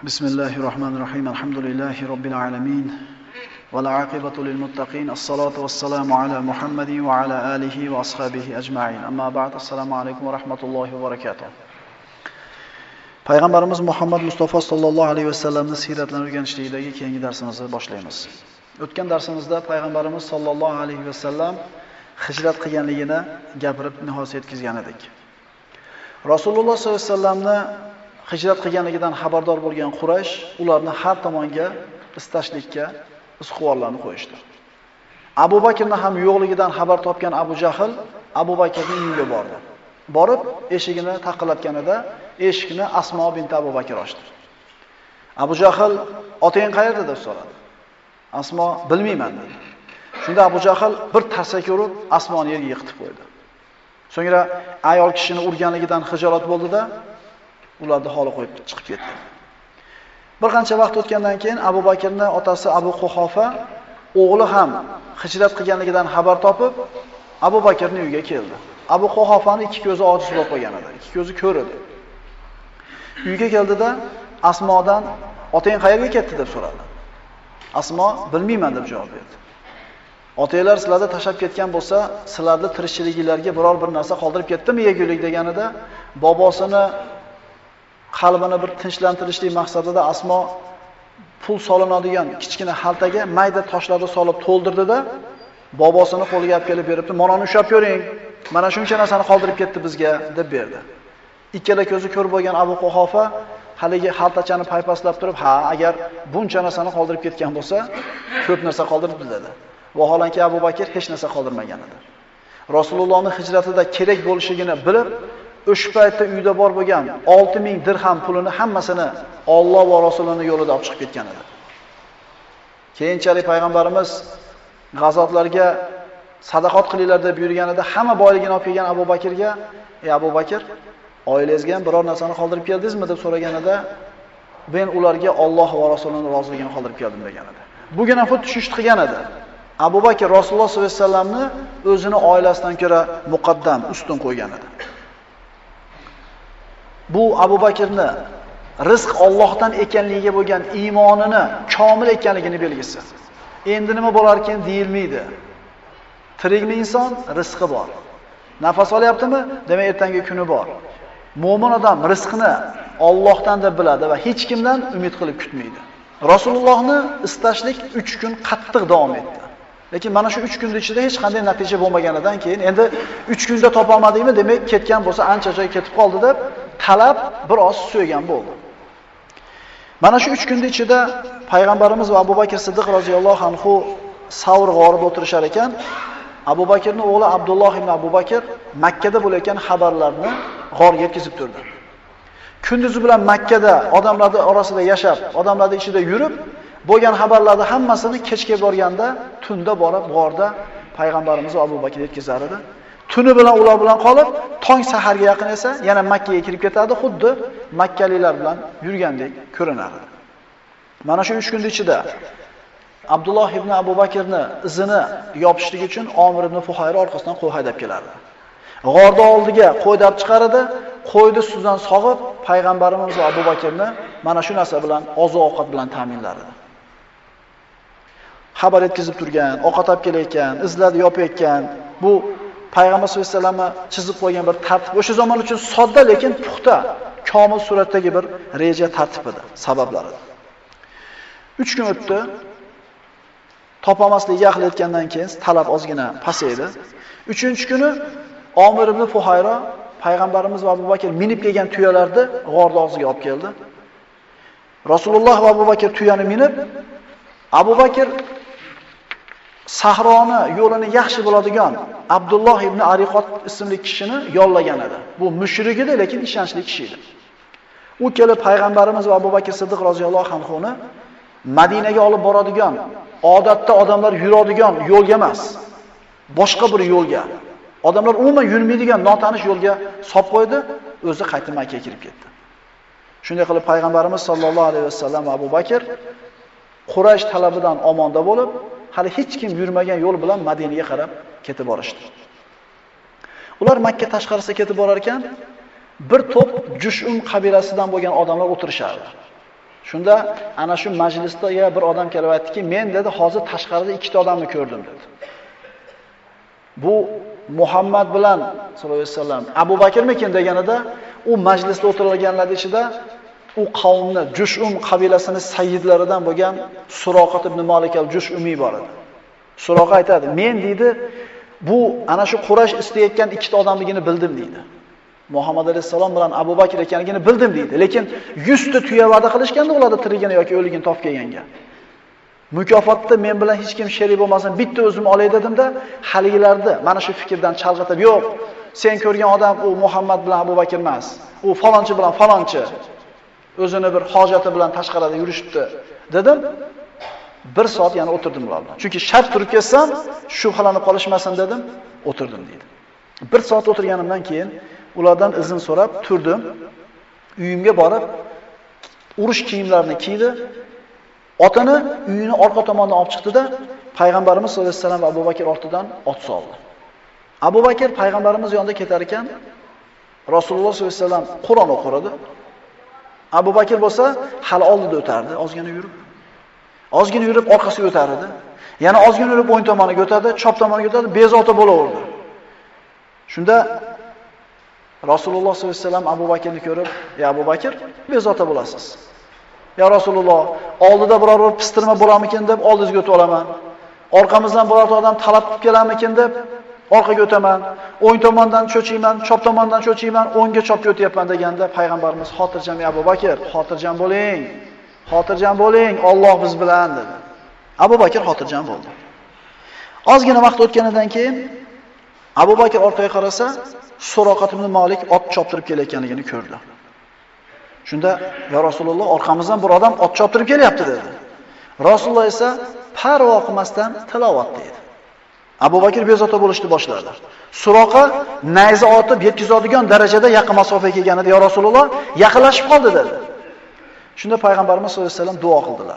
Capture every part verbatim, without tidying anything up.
Bismillahirrahmanirrahim. Alhamdulillahi rabbil alamin. Wal aqibatu lil muttaqin. As-salatu was-salamu ala Muhammadin wa ala alihi wa ashabihi ajma'in. Amma ba'd. Assalomu alaykum va rahmatullohi va barakatuh. Payg'ambarimiz Muhammad Mustafa sallallohu alayhi va sallamning siyratlarini o'rganishlikdagi keyingi darsimizni boshlaymiz. O'tgan darsimizda payg'ambarimiz sallallohu alayhi va sallam hijrat qilganligini gapirib nihoyat yetkazgan edik. Rasululloh sollallohu alayhi va sallamni hijrat qilganligidan xabardor bo'lgan Quraysh ularni har tomonga istashlikka isqvorlarni qo'yishdi. Abu Bakrning ham yo'qligidan xabar topgan Abu Jahl Abu Bakrning uyiga bordi. Borib eshigini taqillatganida eshikni Asmo bint Abu Bakr ochdi. Abu Jahl "Otang qayerda?" deb so'radi. Asmo "Bilmayman" dedi. Shunda Abu Jahl bir tarsaki urib Asmoni yerga yiqitib qo'ydi. So'ngra ayol kishini urganligidan xijolat bo'ldi-da, ularni holi qo'yib chiqib ketdi. Bir qancha vaqt o'tgandan keyin Abu Bakrning otasi Abu Quhofa o'g'li ham hijrat qilganligidan xabar topib Abu Bakrning uyiga keldi. Abu Quhofaning ikki ko'zi ojiz bo'lib qolgan edi. Ikki ko'zi ko'r edi. Uyga keldida Asmodan "Otang qayerga ketdi?" deb so'radi. Asmo "Bilmayman" deb javob berdi. "Otanglar sizlarni tashab ketgan bo'lsa, sizlarni tirikchiligingizga biror bir narsa qoldirib ketdimi yegulik?" deganida bobosini qalbini bir tinchlantirishlik maqsadida Asmo pul solinadigan kichkina xaltaga mayda toshlarni solib to'ldirdi-da, bobosini qo'liga olib kelib beribdi. "Mana uni ushlab ko'ring. Mana shuncha narsani qoldirib ketdi bizga" deb berdi. Ikkala ko'zi ko'r bo'lgan Abu Quhofa haligi xaltachani paypaslab turib, "Ha, agar buncha narsani qoldirib ketgan bo'lsa, ko'p narsa qoldiribdi" dedi. Vaholanki Abu Bakr hech narsa qoldirmagan edi. Rasulullohning hijratida kerak bo'lishligini bilib, o'sha paytda uyda bor bo'lgan olti ming dirham pulini hammasini Alloh va Rasulining yo'lida olib chiqib ketgan edi. Keyinchalik payg'ambarimiz g'azotlarga sadaqat qilinglar deb buyurganida hamma boyligini olib kelgan Abu Bakrga, "Ey Abu Bakr, oilangizga ham biror narsani qoldirib keldingizmi?" deb so'raganida, "Men ularga Alloh va Rasulining roziligini qoldirib keldim" degan edi. Bugun ham xuddi shuni qilgan edi. Abu Bakr Rasululloh sollallohu alayhi vasallamni o'zini oilasidan ko'ra muqaddam, ustun qo'ygan edi. Bu Abu Bakrni rizq Allohdan ekanligiga bo'lgan iymonini komil ekanligini belgisi. Endi nima bo'lar ekan deyilmaydi. Tirikmi inson, rizqi bor. Nafas olyaptimi? Demak, ertangi kuni bor. Mo'min odam rizqini Allohdan deb biladi va hech kimdan umid qilib kutmaydi. Rasulullohni istashlik uch kun qattiq davom etdi. Lekin mana shu uch kunning ichida hech qanday natija bo'lmaganidan keyin endi uch kunda topa olmadingmi, demak ketgan bo'lsa ancha joy ketib qoldi deb talab biroz so'ygan bo'ldi. Mana shu uch kunning ichida payg'ambarimiz va Abu Bakr Siddiq roziyallohu anhu Savr g'orida o'tirishar ekan, Abu Bakrning o'g'li Abdulloh ibn Abu Bakr Makka da bo'layotgan xabarlarni g'orga yetkazib turdi. Kunduzi bilan Makka da odamlarning orasida yashab, odamlarning ichida yurib, bo'lgan xabarlarni hammasini kechga borganda, tunda borib g'orda payg'ambarimiz va Abu Bakr yetkazar edi. Tuni bilan ular bilan qolib, tong saharga yaqin esa yana Makka ga kirib ketadi, xuddi makkaliklar bilan yurgandek ko'rinardi. Mana shu uch kun ichida Abdulloh ibn Abu Bakrni izini yopishlik uchun Omir ibn Fuhayra orqasidan qo'y haydab kelardi. G'orda oldiga qo'yni olib chiqardi, qo'yni ustidan sog'ib, payg'ambarimiz va Abu Bakrni mana shu narsa bilan oziq-ovqat bilan ta'minlardi. Xabar yetkazib turgan, ovqat olib kelayotgan, izlarni yopayotgan, bu Payg'ambar sollallohu alayhi vasallam chizib qo'ygan bir tartib. O'sha zamon uchun sodda, lekin puxta, komil suratdagi bir reja tartib edi, sabablari. uch kun o'tdi. Topolmaslik yaqin etgandan keyin talab ozgina pasaydi. uchinchi kuni Omir ibn Fuhayra payg'ambarimiz va Abu Bakr minib kelgan tuyalarni g'orda og'ziga olib keldi. Rasululloh va Abu Bakr tuyani minib, Abu Bakr sahroni yo'lini yaxshi biladigan Abdulloh ibn Ariqot ismli kishini yollagan edi. Bu mushrik edi, lekin ishonchli kishi edi. U kelib payg'ambarimiz va Abu Bakr Siddiq roziyallohu anhu ni Madinaga olib boradigan, odatda odamlar yuradigan yo'lga emas, boshqa bir yo'lga, odamlar umuman yurmaydigan notanish yo'lga solib qo'ydi, o'zi qaytib Makka ga kirib ketdi. Shunday qilib payg'ambarimiz sollallohu alayhi vasallam va Abu Bakr Quraysh talabidan omonda bo'lib, hali hech kim yurmagan yo'l bilan Madinaga qarab ketib borishdi. Ular Makka tashqarisiga ketib borar ekan, bir to'p Jushum qabilasidan bo'lgan odamlar o'tirishardi. Shunda ana shu majlisda bir odam kelib aytdiki, "Men dedi, hozir tashqarida ikkita odamni ko'rdim" dedi. Bu Muhammad bilan sallallohu alayhi vasallam Abu Bakrmikin deganida, u majlisda o'tirganlar ichida u qavmni Jushum qabilasining sayyidlaridan bo'lgan Suroqat ibn Malik al-Jushumi bor edi. Suroqa aytadi, "Men deydi, bu ana shu Quraysh istayotgan ikkita odamligini bildim" deydi. Muhammad alayhisalom bilan Abu Bakr ekanligini bildim deydi. Lekin yuz ta tuya va'da qilishganda ularda tirigini yoki o'ligini topib kelganga. Mukofotda men bilan hech kim sherik bo'lmasin, bitta o'zim olay dedimda, haligilarni mana shu fikrdan chalg'itib, "Yo'q, sen ko'rgan odam u Muhammad bilan Abu Bakr emas. U falonchi bilan falonchi. O'zini bir hojati bilan tashqarida yurishibdi" dedim. Bir soat yana o'tirdim ular bilan. Chunki shart turib kelsam, shubhalanib qolishmasin dedim, o'tirdim deydi. Bir soat o'tirganimdan keyin ulardan izn so'rab turdim. Uyimga borib, urush kiyimlarini kiydi. Otini uyini orqa tomonidan olib chiqdi-da, payg'ambarimiz sollallohu alayhi vasallam va Abu Bakr ortidan ot soldi. Abu Bakr payg'ambarimiz yonida ketar ekan, Rasululloh sollallohu alayhi vasallam Qur'on o'qir edi. Abu Bakr bo'lsa, hali oldida o'tardi, ozgina yurib. Ozgina yurib orqasiga o'tar edi. Yana ozgina yurib o'ng tomoniga o'tadi, chop tomoniga o'tadi, bezovta bo'laverdi. Shunda Rasululloh sollallohu alayhi vasallam Abu Bakrni ko'rib, "Ya Abu Bakr, bezovta bo'lasiz. Ya Rasululloh, oldida biror bir pistirma bo'larmikin deb oldingizga o'tib olaman. Orqamizdan biror odam talab qilib kelarmikin deb orqaga o'taman. O'ng tomondan cho'chiyman, chop tomondan cho'chiyman, o'ngga chopga o'tyapman" deganda payg'ambarimiz "Xotirjam ya Abu Bakr, xotirjam bo'ling. Xotirjam bo'ling, Alloh biz bilan" dedi. Abu Bakr xotirjam bo'ldi. Ozgina vaqt o'tganidan keyin Abu Bakr orqaga qarasa, Suroqat ibn Malik ot choptirib kelayotganligini ko'rdi. Shunda, "Ya Rasululloh, orqamizdan bir odam ot choptirib kelyapti" dedi. Rasululloh esa parvo qilmasdan tilovat dedi. Abu Bakr bezovta bo'lishni boshladi. Suroqa nayza otib yetkazadigan darajada yaqin masofaga kelganida, "Ya Rasululloh, yaqinlashib qoldi" dedi. Shunda payg'ambarimiz sollallohu alayhi vasallam duo qildilar.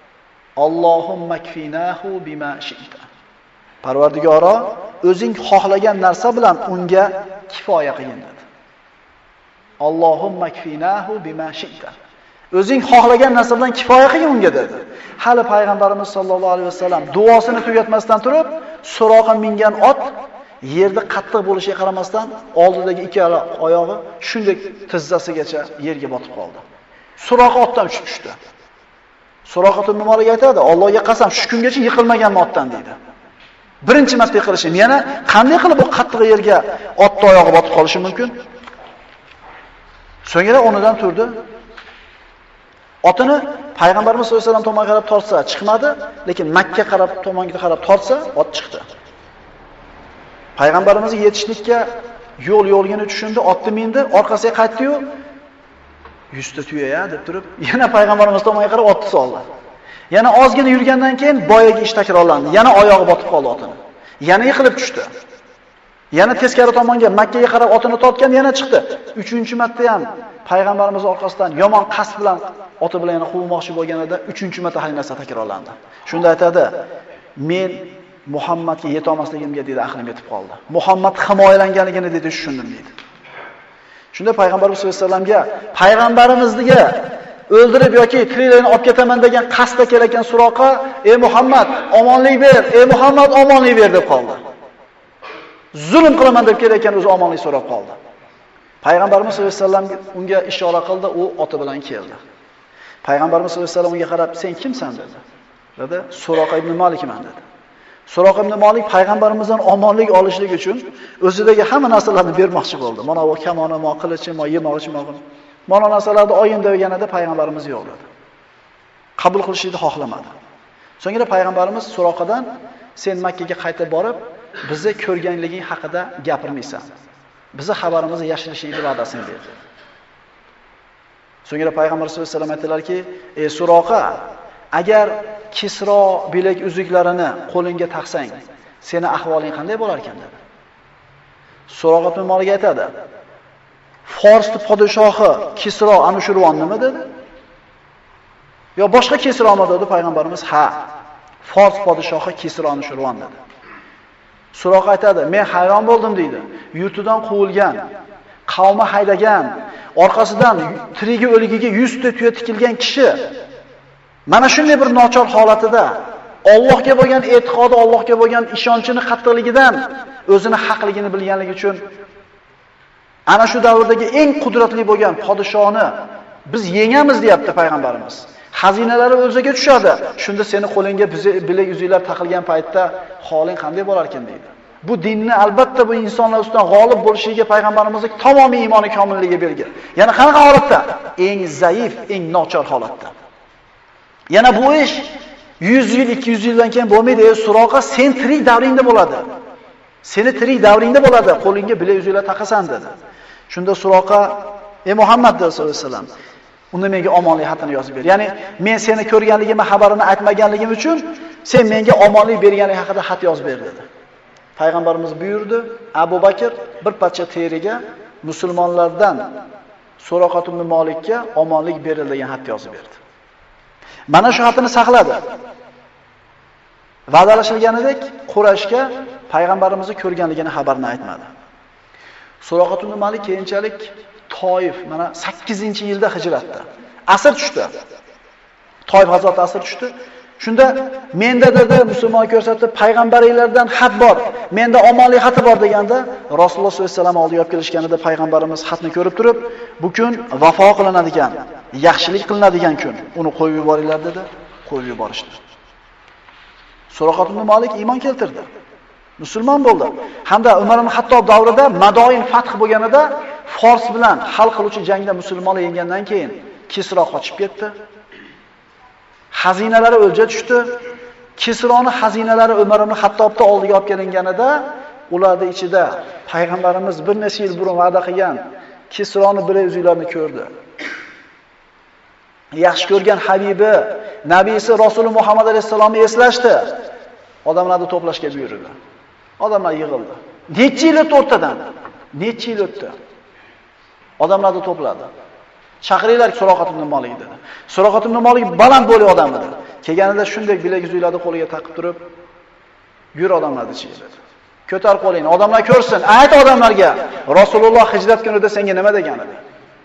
"Allohumma kfinahu bima shi'ta." Parvardigoro, o'zing xohlagan narsa bilan unga kifoya qilgin dedi. Allohumma kfinahu bima shi'ta. O'zing xohlagan narsa bilan kifoya qilgin unga dedi. Hali payg'ambarimiz sollallohu alayhi vasallam duosini tugatmasdan turib, Suroqa mingan ot yerda qattiq bo'lishiga qaramasdan oldidagi ikkala oyog'i shunday tizzasigacha yerga botib qoldi. Suroqa otdan tushib tushdi. Suroqa ibn Malik aytadi, "Allohga qasam, shu kungacha yiqilmaganman otdan" dedi. Birinchi marta yiqilishim, yana qanday qilib bu qattiq yerga otning oyog'i botib qolishi mumkin? So'ngra o'rnidan turdi. Otini payg'ambarimiz sollallohu alayhi vasallam tomonga qarab tortsa chiqmadi, lekin Makka qarab tomonga qarab tortsa ot chiqdi. Payg'ambarimizga yetishlikka yo'l yo'lgini tushundi, otni mindi, orqasiga qaytdi-yu, yuz ta tuya deb turib, yana payg'ambarimiz tomonga qarab otni soldi. Yana ozgina yurgandan keyin boyaga ish takrorlandi. Yana oyog'i botib qoldi otini. Yana yiqilib tushdi. Yana teskari tomonga Makkaga qarab otini tortgan, yana chiqdi. Uchinchi marta ham payg'ambarimiz orqasidan yomon qasd bilan oti bilan yana quvmoqchi bo'lganida uchinchi marta hali narsa takrorlandi. Shunda aytadi, "Men Muhammadga yeta olmasligimga dedi aqlim yetib qoldi. Muhammad himoyalanganligini dedi tushundim" dedi. Shunda payg'ambarimiz sollallohu alayhi vasallamga payg'ambarimizga o'ldirib yoki tiriklarini olib ketaman degan qasdda kelayotgan Suroqa, "Ey Muhammad, omonlik ber, ey Muhammad, omonlik ber" deb qoldi. Zulm qilaman deb kelayotgan o'zi omonlik so'rab qoldi. Payg'ambarimiz sollallohu alayhi vasallam unga ishora qildi, u oti bilan keldi. Payg'ambarimiz sollallohu alayhi vasallam unga qarab, "Sen kimsan?" dedi. Dedi, "Suroqa ibn Malikman" dedi. Suroqa ibn Malik payg'ambarimizdan omonlik olishlik uchun o'zidagi hamma narsalarni bermoqchi bo'ldi. Mana bu kamoni, mo qilichi, mo yemoqchi, mo mana narsalarni oyin deganida payg'ambarimiz yo'q dedi. Qabul qilishni xohlamadi. So'ngra payg'ambarimiz Suroqadan, "Sen Makkaga qaytib borib, bizni ko'rganliging haqida gapirmaysan. Bizi xabarimizni yashirishingni va'dasini berdi." So'ngra payg'ambar sollallohu alayhi vasallam aytdilarki, "Ey Suroqa, agar Kisro bilak uzuklarini qo'lingga taqsang, seni ahvoling qanday bo'lar ekan?" dedi. Suroqa ibn Malik aytadi, "Forsning podshohi Kisro Anushirvon nima dedi? Yo boshqa Kisromi?" dedi payg'ambarimiz. "Ha, Fors podshohi Kisro Anushirvon" dedi. Suroqa aytadi, "Men hayron bo'ldim" deydi. "Yurtidan quvilgan, qavmi haydagan, orqasidan tirigi o'ligiga yuz ta tuya tikilgan kishi mana shunday bir nochor holatida Allohga bo'lgan e'tiqodi, Allohga bo'lgan ishonchini qattiqligidan o'zini haqligini bilganligi uchun ana shu davrdagi eng qudratli bo'lgan podshoni biz yengamiz deyapti payg'ambarimiz. Xazinalari o'ziga tushadi. Shunda seni qo'lingga bilak uzuklar taqilgan paytda holing qanday bo'lar ekan deydi. Bu dinni albatta bu insonlar ustidan g'olib bo'lishiga payg'ambarimizning tamomiy iymoni komilligi belgi. Yana qanaqa holatda? Eng zaif, eng nochor holatda. Yana bu ish yuz yil, ikki yuz yildan keyin bo'lmaydi. Ey Suroqa, sen tirik davringda bo'ladi. Seni tirik davringda bo'ladi, qo'lingga bilak uzuklar taqasan dedi. Shunda Suroqa, ey Muhammad sollallohu alayhi vasallam, unda menga omonlik xatini yozib ber. Ya'ni men seni ko'rganligimni xabarini aytmaganligim uchun sen menga omonlik berganlik haqida xat yozib ber dedi. Payg'ambarimiz buyurdi, Abu Bakr bir parcha teriga musulmonlardan Suroqat ibn Malikka omonlik berildi degan xat yozib berdi. Mana shu xatini saqladi. Va'dalashilganidek Qurayshga payg'ambarimizni ko'rganligini xabarini aytmadi. Suroqat ibn Malik keyinchalik Toif mana sakkizinchi yilda hijratda asr tushdi. Toif g'azoti asr tushdi. Shunda menda dedi musulmon ko'rsatib payg'ambaringlardan xat bor. Menda omonlik xati bor deganda Rasululloh sollallohu alayhi vasallam oldiga olib kelishganida payg'ambarimiz xatni ko'rib turib, bu kun vafo qilinadigan, yaxshilik qilinadigan kun. Uni qo'yib yuboringlar dedi, qo'yib yuborishdi. Suroqat ibn Malik iymon keltirdi. Musulmon bo'ldi. Hamda Umar ibn Hattob davrida Madoin fath bo'lganida Fors bilan hal qiluvchi jangda musulmonlar yengandan keyin Kisro qochib ketdi. Xazinalari o'lja tushdi. Kisroni xazinalari Umar ibn Hattobda oldiga olib kelinganida ularning ichida payg'ambarimiz bir necha yil burun va'da qilgan Kisroni bilak uzuklarini ko'rdi. Yaxshi ko'rgan habibi, nabiysi Rasul Muhammad alayhisalomni eslashdi. Odamlarni to'plashga buyurdi. Odamlar yig'ildi. Necha yil o'tdi o'rtadan? Necha yil o'tdi? Odamlarni to'pladi. Chaqiringlar Suroqat ibn Malik dedi. Suroqat ibn Malik baland bo'li odam edi. Kelganida shunday bilak uzuklarni qo'liga taqib turib, "Yur odamlarni ichiga" dedi. "Ko'tar qo'lingni, odamlar ko'rsin. Ayt odamlarga, Rasululloh hijrat kunida senga nima degan edi?"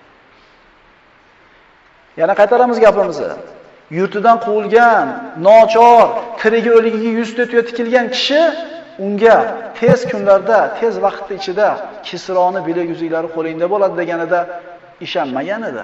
Yana qaytaramiz gapimizni. Yurtidan quvilgan, nochor, tirigi o'ligiga yuz ta tuya tikilgan kishi unga tez kunlarda, tez vaqtda ichida Kisroni bilak uzuklari qo'lingda bo'ladi deganida ishonmagan edi.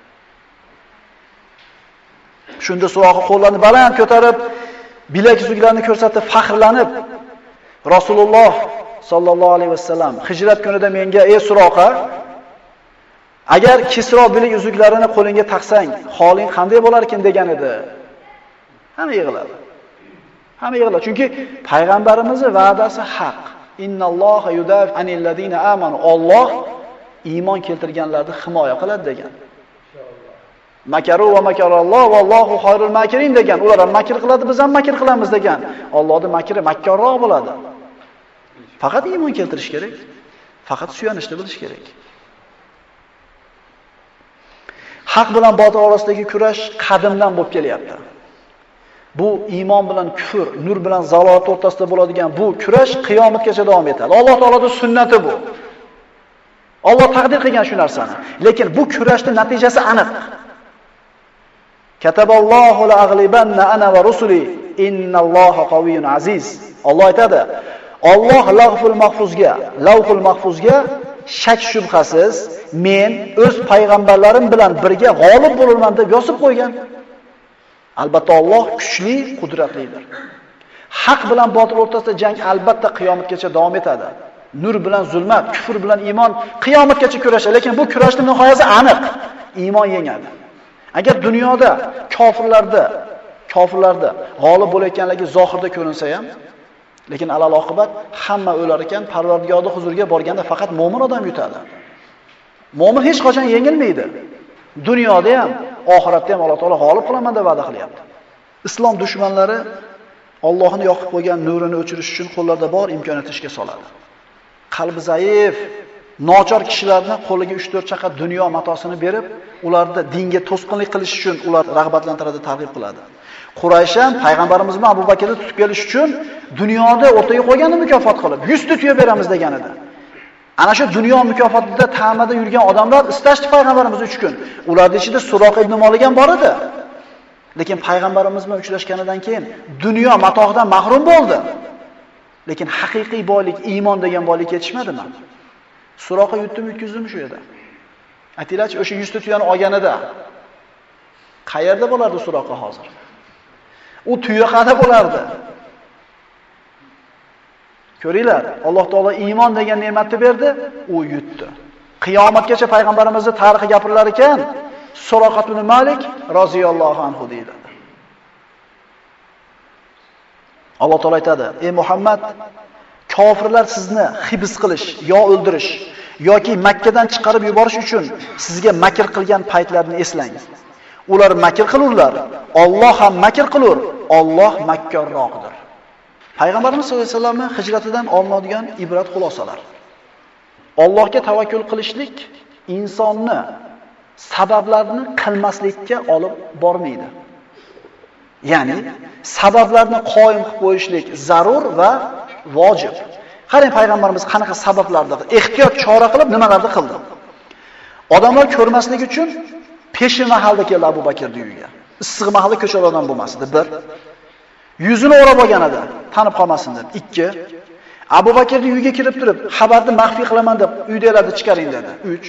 Shunda Suroqa qo'llarini baland ko'tarib, bilak uzuklarini ko'rsatib faxrlanib, Rasululloh sallallohu alayhi vasallam hijrat kunida menga ey Suroqa, agar Kisro bilak uzuklarini qo'lingga taqsang, holing qanday bo'lar ekan degan edi. Hamma yig'ladi. Hamma yig'ladi. Chunki payg'ambarimizning va'dasi haq. Innalloha yudafi anil ladina amanu. Alloh iymon keltirganlarni himoya qiladi degan. Makaru va makaralloh vallohu xayrul makirin degan. Ular ham makr qiladi, biz ham makr qilamiz degan. Allohning makri makkorroq bo'ladi. Faqat iymon keltirish kerak. Faqat suyanishni bilish kerak. Haq bilan botil orasidagi kurash qadimdan bo'lib kelyapti. Bu iymon bilan kufr, nur bilan zalolat o'rtasida bo'ladigan bu kurash qiyomatgacha davom etadi. Alloh taoloning sunnati bu. Alloh taqdir qilgan shu narsani. Lekin bu kurashning natijasi aniq. Kataballohu la aghlibanna ana va rusuli innalloha qaviyyun aziz. Alloh aytadi, Alloh lavhul mahfuzga, lavhul mahfuzga shak shubhasiz men o'z payg'ambarlarim bilan birga g'olib bo'laman deb yozib qo'ygan. Albatta Alloh kuchli, qudratlidir. Haq bilan botil o'rtasida jang albatta qiyomatgacha davom etadi. Nur bilan zulmat, kufr bilan iymon qiyomatgacha kurashadi, lekin bu kurashning nihoyasi aniq. Iymon yengadi. Agar dunyoda kofirlarda, kofirlarda g'olib bo'layotganligi zohirda ko'rinsa ham, lekin alal oqibat hamma o'lar ekan, Parvardigorning huzuriga borganda faqat mo'min odam yutadi. Mo'min hech qachon yengilmaydi. Dunyoda ham, oxiratda ham Alloh taolo g'olib qilaman deb va'da qilyapti. Islom dushmanlari Allohning yoqib qo'ygan nurini o'chirish uchun qo'llarida bor imkoniyatni ishga soladi. Qalbi zaif, nochor kishilarni qo'liga uch to'rt chaqa dunyo matosini berib, ularni dinga to'sqinlik qilish uchun ular rag'batlantiradi, targ'ib qiladi. Quraysh ham payg'ambarimiz bilan Abu Bakrni tutib kelish uchun dunyoda o'rtaga qo'yganni mukofot qilib, yuz ta tuya beramiz degan edi. Ana shu dunyo mukofotida ta'mada yurgan odamlar istashdi payg'ambarimiz uch kun. Ularning ichida Suroqa ibn Malik ham bor edi. Lekin payg'ambarimiz bilan uchrashganidan keyin dunyo matohdan mahrum bo'ldi. Lekin haqiqiy boylik, iymon degan boylik yetishmadimi? Suroqa yutdim, yutkizdim shu yerda. Aytinglarchi, o'sha yuzta tuyani olganida qayerda bo'lardi Suroqa hozir? U tuyaqada bo'lardi. Ko'ringlar, Alloh taolo iymon degan ne'matni berdi, u yutdi. Qiyomatgacha payg'ambarimizning tarixi gapirilar ekan, Suroqa ibn Malik roziyallohu anhu deyiladi. Alloh taolo aytadi: "Ey Muhammad, kofirlar sizni hibs qilish, yo o'ldirish yoki Makka dan chiqarib yuborish uchun sizga makr qilgan paytlarini eslang. Ular makr qilurlar, Alloh ham makr qilur, Alloh makkorroqdir." Payg'ambarimiz sollallohu alayhi vasallamning hijratidan olinadigan ibrat xulosalar. Allohga tavakkul qilishlik insonni sabablarni qilmaslikka olib bormaydi. Ya'ni sabablarni qoyim qilib qo'yishlik zarur va vojib. Qarang, payg'ambarimiz qanaqa sabablarni, ehtiyot chora qilib nimalarni qildi. Odamlar ko'rmasligi uchun peshin mahalda keldi Abu Bakrning uyiga. Issiq mahalda ko'chalardan bo'lmasdi. bir. Yuzini o'rab olganida tanib qolmasin deb. ikki. Abu Bakrning uyiga kirib turib, xabarni maxfiy qilaman deb uydagilarni chiqaring dedi. uch.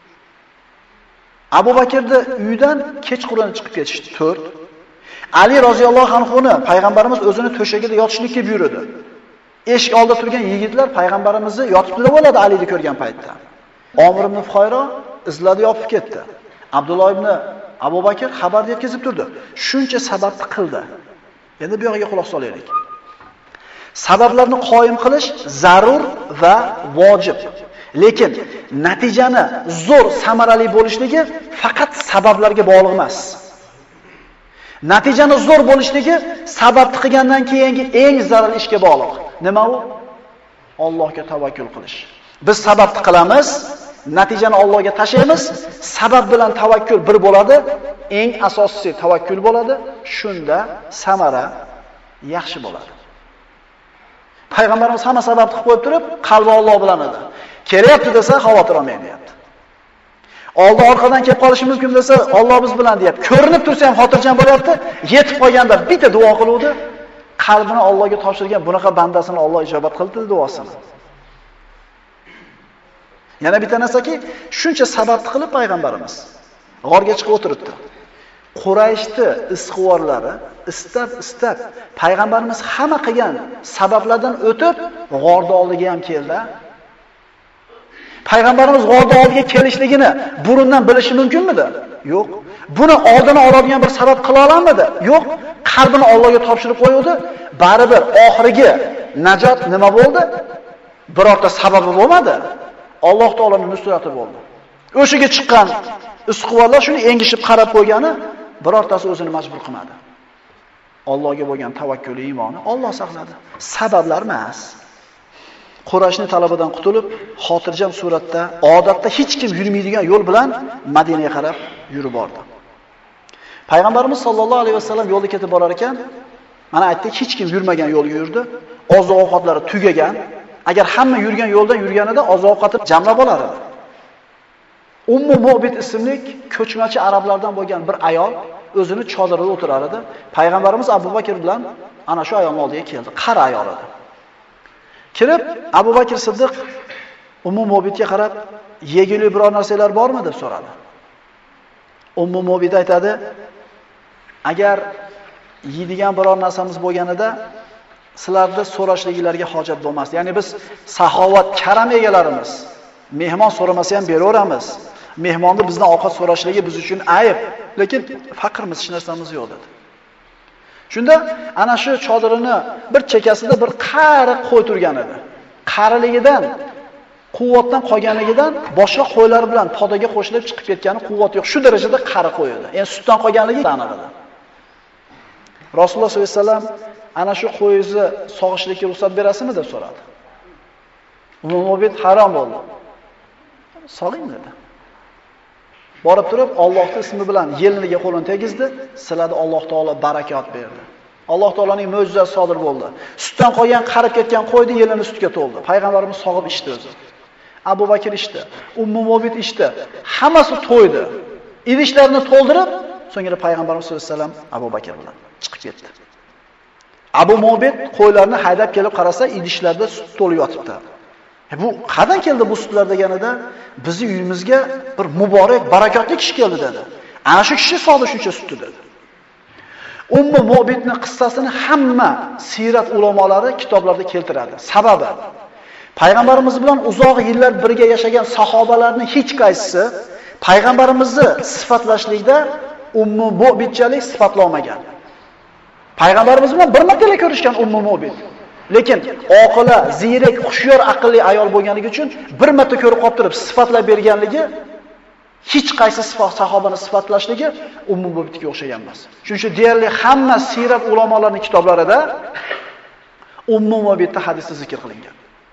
Abu Bakrning uyidan kechqurun chiqib ketishdi. to'rt. Ali roziyallohu anhuni payg'ambarimiz o'zini to'shagida yotishlikka buyurdi. Eshik oldida turgan yigitlar payg'ambarimizni yotibdi deb o'yladi Alini ko'rgan paytda. Omir ibn Fuhayro izladi, yopib ketdi. Abdulloh ibn Abu Bakr xabarni yetkazib turdi. Shuncha sababni qildi. Endi bu yo'g'iga quloq solaylik. Sabablarni qoyim qilish zarur va vojib. Lekin natijani zo'r, samarali bo'lishligi faqat sabablarga bog'liq emas. Natijani zo'r bo'lishligi sababni qilgandan keyingi eng zarur ishga bog'liq. Nima u? Allohga tavakkul qilish. Biz sababni qilamiz, natijani Allohga tashlaymiz. Sabab bilan tavakkul bir bo'ladi. Eng asosiysi tavakkul bo'ladi. Shunda samara yaxshi bo'ladi. Payg'ambarimiz hamma sababni qilib qo'yib turib, qalbi Alloh bilan edi. Kelyapti desa xavotir olmang deyapti. Oldi orqadan kelib qolishi mumkin desa, Alloh biz bilan deyapti. Ko'rinib tursa ham xotirjam bo'lyapti. Yetib qolganda bitta duo qiluvdi. Qalbini Allohga topshirgan bunaqa bandasini Alloh ijobat qildi duosini. Yana bitta narsaki, shuncha sababni qilib payg'ambarimiz g'orga chiqib o'tiribdi. Qurayshni isqivorlari istab-istab payg'ambarimiz hamma qilgan sabablardan o'tib g'orda oldiga ham keldi. Payg'ambarimiz g'orda oldiga kelishligini burundan bilishi mumkinmidi? Yo'q. Buni oldini oladigan bir sabab qila olamadi? Yo'q. Qalbini Allohga topshirib qo'ydi. Baribir oxirgi najot nima bo'ldi? Birorta sababi bo'lmadi. Alloh taolaning nusrati bo'ldi. O'shiga chiqqan isqivorlar shuni engishib qarab qo'ygani birortasi o'zini majbur qilmadi. Allohga bo'lgan tavakkuli, iymoni Alloh saqladi. Sabablar emas. Qurayshning talabidan qutulib, xotirjam suratda, odatda hech kim yurmaydigan yo'l bilan Madinaga qarab yurib bordi. Payg'ambarimiz sollallohu alayhi vasallam yo'lda ketib borar ekan, mana aytdik, hech kim yurmagan yo'lga yurdi. Oziq-ovqatlari tugagan. Agar hamma yurgan yo'ldan yurganida oziq-ovqatni jamlab olar edi. Ummu Mu'bid ismli ko'chmachi arablardan bo'lgan bir ayol o'zini chodirida o'tirar edi. Payg'ambarimiz Abu Bakr bilan ana shu ayolning oldiga keldi. Qari ayol edi. Kirib, Abu Bakr Siddiq Ummu Mu'bidga qarab, "Yegili biror narsalar bormi?" deb so'radi. Ummu Mu'bid aytadi: "Agar yeydigan biror narsamiz bo'lganida sizlarda so'rashligilarga hojat bo'lmas. Ya'ni biz saxovat, karam egalarimiz. Mehmon so'ramasa ham beraveramiz. Mehmonni bizdan ovqat so'rashligi biz uchun ayb, lekin faqirmiz, hech narsamiz yo'q" dedi. Shunda ana shu chodirini bir chekkasida bir qari qo'y turgan edi. Qariligidan, quvvatdan qolganligidan boshqa qo'ylar bilan podaga qo'shilib chiqib ketgani quvvat yo'q. Shu darajada qari qo'y edi. Endi sutdan qolganligi aniq edi. Rasululloh sollallohu alayhi vasallam ana shu qo'yingizni sog'ishlikka ruxsat berasizmi deb so'radi. Ummu Mu'bid harom bo'ldi. Sog'ing dedi. Borib turib Allohning ismi bilan yeliniga qo'lini tegizdi, siladi, Alloh taolo barakot berdi. Alloh taolaning mo'jizasi sodir bo'ldi. Sutdan qolgan qarib ketgan qo'ydi, yelini sutga to'ldi. Payg'ambarimiz sog'ib ichdi o'zi. Abu Bakr ichdi, Ummu Mobit ichdi. Hammasi to'ydi. Idishlarni to'ldirib, so'ngra payg'ambarimiz sollallohu alayhi vasallam Abu Bakr bilan chiqib ketdi. Abu Mobit qo'ylarni haydab kelib qarasa, idishlarda sut to'lib yotibdi. E bu qandan keldi bu sutlar deganida, bizning uyimizga bir muborak, barakotli kishi keldi dedi. Ana shu kishi soldi shuncha sutni dedi. Ummu Mobitning qissasini hamma sirat ulamolari kitoblarda keltiradi. Sababi payg'ambarimiz bilan uzoq yillar birga yashagan sahobalarning hech qaysisi payg'ambarimizni sifatlashlikda Ummu Mobitchalik sifatlamagan. Payg'ambarimiz bilan bir marta ko'rishgan Ummu Mobit. Lekin oqila, ziyrak, xushyor, aqlli ayol bo'lganligi uchun bir marta ko'rib qolib turib sifatlab berganligi hech qaysi sahobani sifatlashligi Ummu Mobitga o'xshagan emas. Shuning uchun deyarli hamma sirat ulamolarining kitoblarida Ummu Mobitning hadisi zikr qilingan.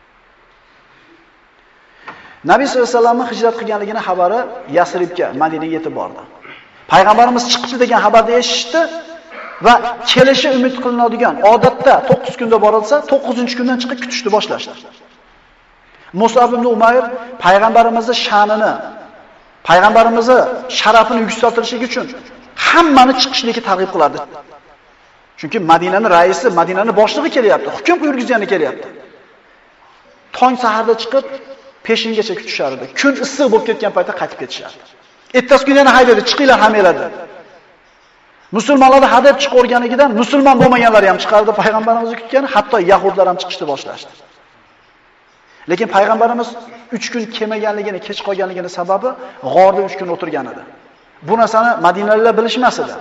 Nabiy sollallohu alayhi vasallamning hijrat qilganligini xabari Yasribga, Madinaga yetib bordi. Payg'ambarimiz chiqdi degan xabarni eshitdi va kelishi umid qilinadigan odatda to'qqiz kunda borilsa, to'qqizinchi kundan chiqib kutishni boshlashdi. Mus'ab ibn Umayr payg'ambarimizning sha'nini, payg'ambarimizni sharafini yuksaltirish uchun hammani chiqishlikka targ'ib qilardi. Chunki Madinaning raisi, Madinaning boshlig'i kelyapti, hukm yurgizgani kelyapti. Tong saharda chiqib peshingacha kutishardi. Kun issiq bo'lib ketgan paytda qaytib ketishardi. Ertasi kuni yana haydadi, chiqinglar hameladi. Musulmonlarni hadab chiqarganidan musulmon bo'lmaganlar ham chiqardi, payg'ambarimizni kutgan, hatto yahudlar ham chiqishni boshlashdi. Lekin payg'ambarimiz uch kun kelmaganligini, kech qolganligini sababi g'orda uch kun o'tirgan edi. Bu narsani Madinaliklar bilishmas edi.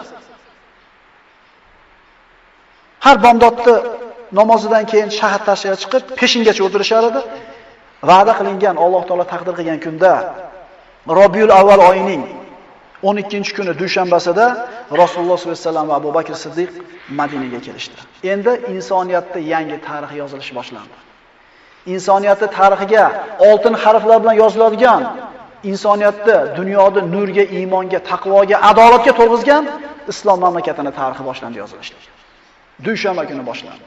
Har bomdodni namozidan keyin shahar tashiga chiqib, peshingacha o'tirishar edi. Va'da qilingan, Alloh taolo taqdir qilgan kunda Robiul Avval oyining o'n ikkinchi kuni dushanbasida Rasululloh sollallohu alayhi vasallam va Abu Bakr Siddiq Madinaga kelishdi. Endi insoniyatda yangi tarix yozilish boshlandi. Insoniyatning tarixiga oltin harflar bilan yoziladigan, insoniyatni dunyoda nurga, iymonga, taqvoga, adolatga to'lg'izgan islom mamlakatining tarixi boshlandi yozilishdi. Dushanba kuni boshlandi.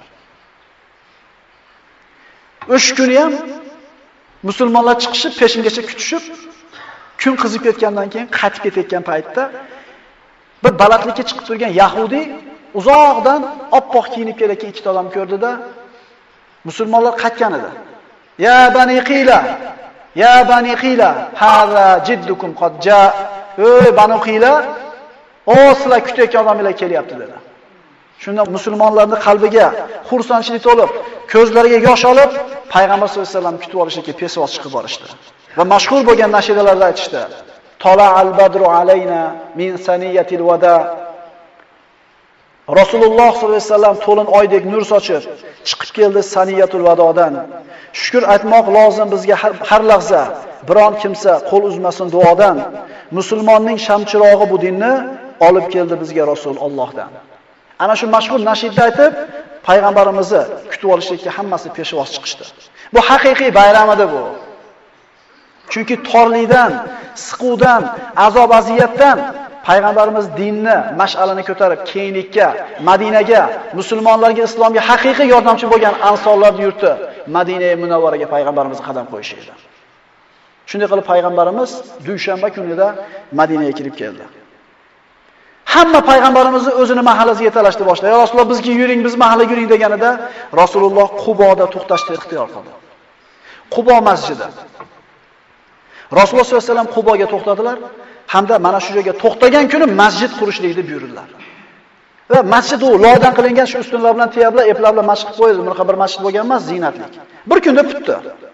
O'sha kuni ham musulmonlar chiqishib, peshingacha kutishib, kun qizib ketgandan keyin qaytib ketayotgan paytda bir balandlikka chiqib turgan Yahudi uzoqdan oppoq kiyinib kelayotgan ikkita odam ko'rdida, musulmonlar qaytgan edi. Ya bani Qila, ya bani Qila, hada jiddukum qad ja. Ey bani Qila, o sizlar kutayotgan odamlar kelyapti dedi. Shunda musulmonlarning qalbiga xursandchilik to'lib, ko'zlariga yosh olib, payg'ambar sollallohu alayhi vasallam kutib olishga pesvoz chiqib borishdi. Va mashhur bo'lgan nashidalarda aytishdi. Tola al-badru alayna min saniyatil wada. Rasululloh sollallohu alayhi vasallam to'lin oydek nur sochib chiqib keldi saniyatul vadodan. Shukr aytmoq lozim bizga har, har lahza. Biron kimsa qo'l uzmasin duodan. Musulmonning shamchirog'i bu dinni olib keldi bizga Rasul Allohdan. Ana shu mashhur nashidni aytib, payg'ambarimizni kutib olishga hammasi peshvoz chiqishdi. Bu haqiqiy bayram edi bu. Chunki torlikdan, siquvdan, azob aziyatdan payg'ambarimiz dinni, mash'alani ko'tarib keyinlikka, Madinaga, musulmonlarga, islomga haqiqiy yordamchi bo'lgan ansorlarning yurti Madina-i Munavvaraga payg'ambarimiz qadam qo'yishi edi. Shunday qilib payg'ambarimiz dushanba kunida Madinaga kirib keldi. Hamma payg'ambarimizni o'zini mahallasiga yetalashdi boshladi. Ya Rasululloh bizga yuring, biz mahallaga yuring deganida Rasululloh Quboda to'xtashni ixtiyor qildi. Qubo masjidi. Rasululloh sollallohu alayhi vasallam Quboga to'xtadilar hamda mana shu joyga to'xtagan kuni masjid qurishlikni buyurdilar. Va masjid u loydan qilingan shu ustunlar bilan tiyablar, eplar bilan mashq qilib qo'yildi. Bunaqa bir masjid bo'lgan emas, ziynatlik. Bir kunda bitdi.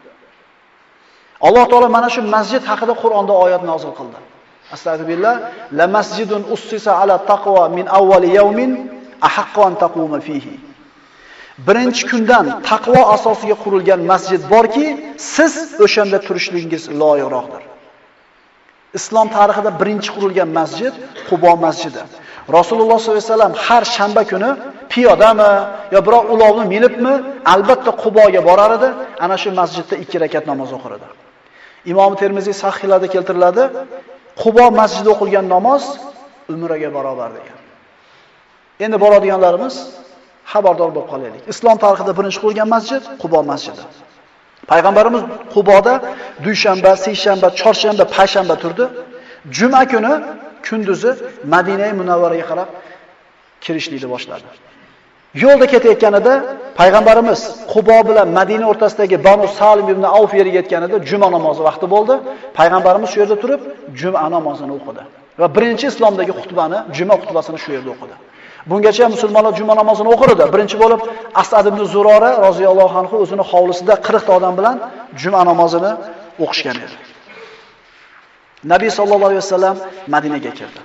Alloh taolo mana shu masjid haqida Qur'onda oyat nozil qildi. Astagfirullah, la masjidun ussisa ala taqwa min awwali yawmin ahaqqu an taquma fihi. Birinchi kundan taqvo asosiga qurilgan masjid borki, siz o'shanda turishligingiz loyiqroqdir. Islom tarixida birinchi qurilgan masjid Qubo masjidi. Rasululloh sollallohu alayhi vasallam har shanba kuni piyodami yo biror ulovni minibmi, albatta Quboga borar edi, ana shu masjidda ikki rakat namoz o'qir edi. Imom Termiziy sahihlarda keltiriladi, Qubo masjidida o'qilgan namoz umraga barobar degan. Endi boradiganlarimiz xabardor bo'lib qolaylik. Islom tarixida birinchi qurilgan masjid Qubo masjidi. Payg'ambarimiz Quboda dushanba, seshanba, chorshanba, payshanba turdi. Juma kuni kunduzi Madina Munavvaraga qarab kirishlikni boshladi. Yo'lda ketayotganida payg'ambarimiz Qubo bilan Madina o'rtasidagi Banu Salim ibn Avf yeriga yetganida juma namozi vaqti bo'ldi. Payg'ambarimiz shu yerda turib juma namozini o'qidi va birinchi islomdagi xutbani, juma xutbasini shu yerda o'qidi. Bungacha musulmonlar juma namozini o'qirdi. Birinchi bo'lib Asad ibn Zurora roziyallohu anhu o'zining hovlisida qirq ta odam bilan juma namozini o'qishgan edi. Nabiy sallallohu alayhi vasallam Madinaga kirdi.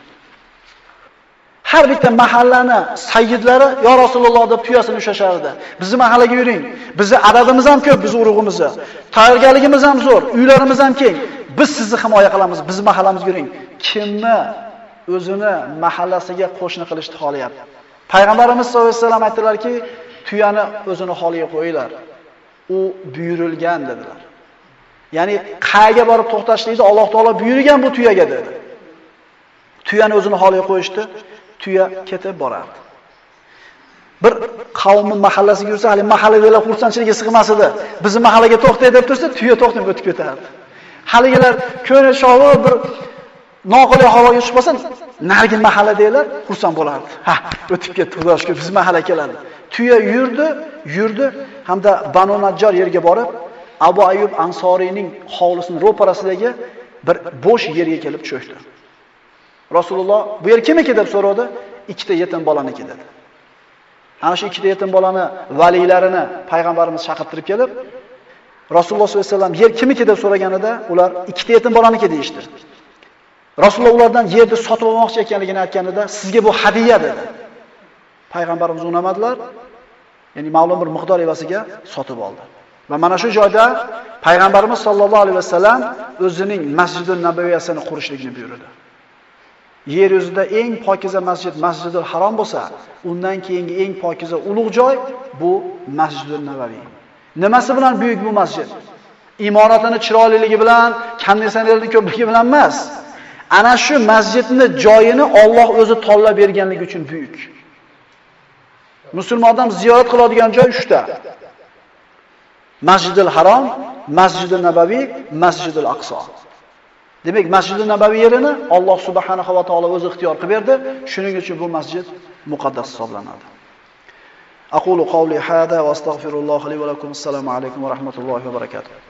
Har bitta mahallani sayyidlari yo Rasululloh deb tuyasini ushashardi. Bizni mahallaga yuring. Bizni adadimiz ham ko'p, biz urug'imiz. Tayyorgarligimiz ham zo'r, uylarimiz ham keng. Biz sizni himoya qilamiz, bizni mahallamizga yuring. Kimni o'zini mahallasiga qo'shni qilishni xohlayapti? Payg'ambarimiz sollallohu alayhi vasallam aytdilarki, tuyani o'zini holiga qo'yinglar. U buyurilgan dedilar. Ya'ni qayga borib to'xtashlikni Alloh taolo buyurgan bu tuyaga dedi. Tuyani o'zini holiga qo'yishdi. Tuya ketib borardi. Bir qavmning mahallasiga yursa, hali mahalladagilar xursandchilikka sig'mas edi. Bizni mahallaga to'xtay deb tursa, tuya to'xtab o'tib ketardi. Haligilar ko'ngli shovi bir noqulay havoga tushib qolsa, narigi mahalladagilar xursand bo'lardi. Ha, o'tib ketdi, Xudoga shukr, biz mahalla keladi. Tuya yurdi, yurdi hamda Banu Najjar yerga borib, Abu Ayyub Ansoriyning hovlisining ro'parasidagi bir bo'sh yerga kelib cho'kdi. Rasululloh bu yer kimniki deb so'radi. Ikkita yetim bolaniki dedi. Ana shu ikkita yetim bolani valiylarini payg'ambarimiz chaqirtirib kelib, Rasululloh sollallohu alayhi vasallam yer kimniki deb so'raganida, ular ikkita yetim bolaniki deyishdi. Rasululloh ulardan yerni sotib olmoqchi ekanligini aytganida, sizga bu hadiya dedi. Payg'ambarimiz unamadilar. Ya'ni ma'lum bir miqdor evasiga sotib oldi. Va mana shu joyda payg'ambarimiz sollallohu alayhi vasallam o'zining Masjidul Nabaviyasini qurishlikni buyurdi. Yer yuzida eng pokiza masjid Masjidul Harom bo'lsa, undan keyingi eng pokiza ulug' joy bu Masjidul Nabaviy. Nimasi bilan buyuk bu masjid? Imoratini chiroyliligi bilan, konditsionerning ko'pligi bilan emas. Ana shu masjidning joyini Alloh o'zi tanlab berganligi uchun buyuk. Musulmon odam ziyorat qiladigan joy uchta. Masjidul Harom, Masjidul Nabaviy, Masjidul Aqso. Demak, Masjidul Nabaviy yerini Alloh subhanahu va taolo o'zi ixtiyor qilib berdi. Shuning uchun bu masjid muqaddas hisoblanadi. Aqulu qawli hada va astagfirulloh li va lakum. Assalomu alaykum va rahmatullohi va barakatuh.